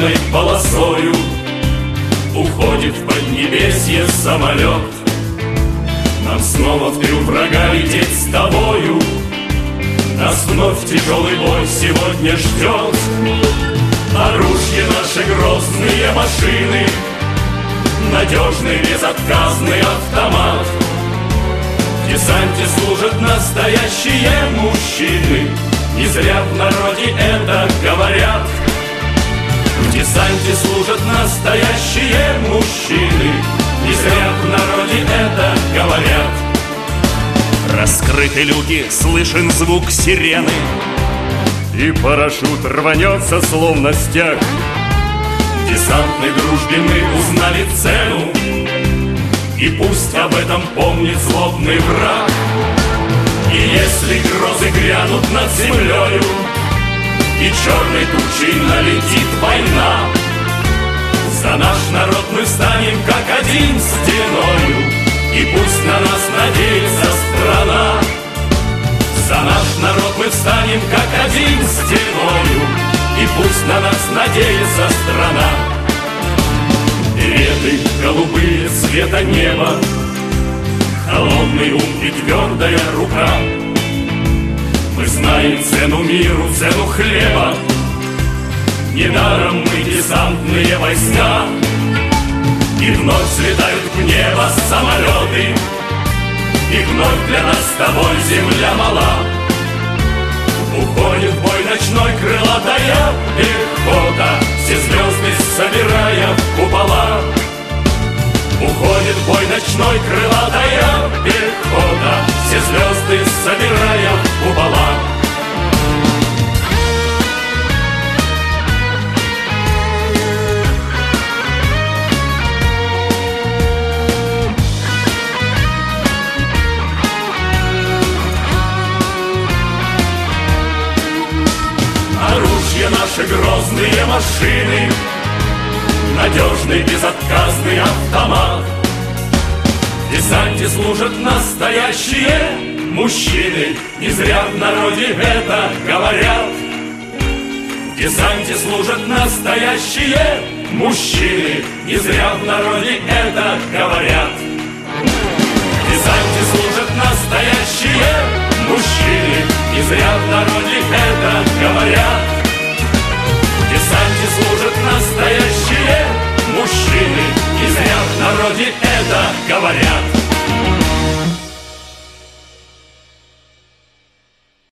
черной полосою уходит в поднебесье самолет. Нам снова в тыл врага лететь с тобою, нас вновь тяжелый бой сегодня ждет. Оружие наши грозные машины, надежный безотказный автомат. В десанте служат настоящие мужчины, не зря в народе это говорят. В десанте служат настоящие мужчины, не зря в народе это говорят. Раскрыты люки, слышен звук сирены, и парашют рванется, словно стяг. В десантной дружбе мы узнали цену, и пусть об этом помнит злобный враг. И если грозы грянут над землею, и черной тучей налетит война, за наш народ мы станем как один стеною, и пусть на нас надеется страна. За наш народ мы встанем как один стеною, и пусть на нас надеется страна. Береты голубые цвета неба, холодный ум и твердая рука. Мы знаем цену миру, цену хлеба, недаром мы десантные войска. И вновь взлетают в небо самолеты, и вновь для нас с тобой земля мала. Уходит в бой ночной крылатая пехота, все звезды собирая в купола. Уходит в бой ночной крылатая пехота, все звезды собирая в купола. Оружие наши грозные машины, надежный безотказный автомат. В десанте служат настоящие мужчины, не зря в народе это говорят. В десанте служат настоящие мужчины, не зря в народе это говорят. В десанте служат настоящие мужчины, не зря в народе это говорят.